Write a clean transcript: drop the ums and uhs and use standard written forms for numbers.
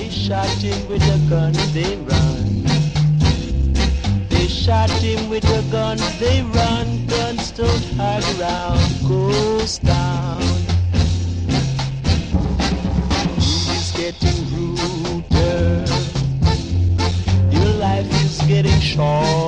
They shot him with a gun, they run. They shot him with a gun, they run. Guns don't hang around, ghost town. He's getting ruder. Your life is getting short.